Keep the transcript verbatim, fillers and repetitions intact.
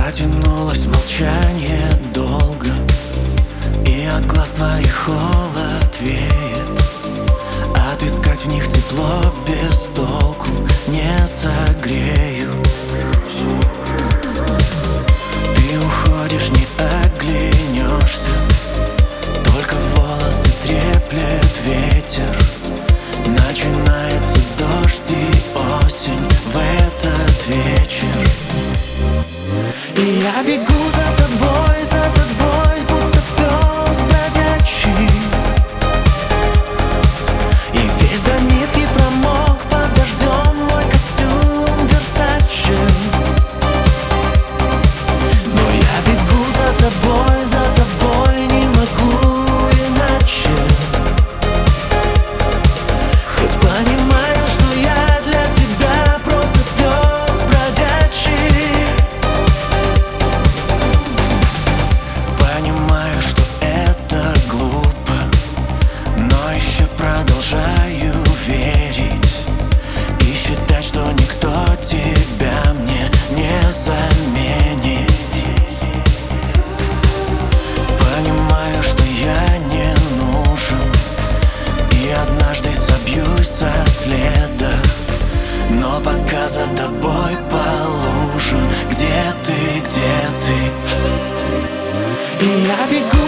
Потянулось молчание долго, и от глаз твоих холод веет. Отыскать в них тепло без толку не согреют. Ты уходишь, не оглянешься, только волосы треплет ветер. Начинается дождь и осень в этот вечер. И я бегу за тобой, за тобой, будто пес бродячий. И весь до нитки промок под дождем мой костюм Версаче. Но я бегу за тобой, за тобой, не могу иначе. Хоть понимаю, что я для тебя просто пес бродячий. Понимаю, что это глупо, но еще продолжаю верить и считать, что никто тебя мне не заменит. Понимаю, что я не нужен, и однажды собьюсь со следа, но пока за тобой по лужам. Где ты, где ты? И я бегу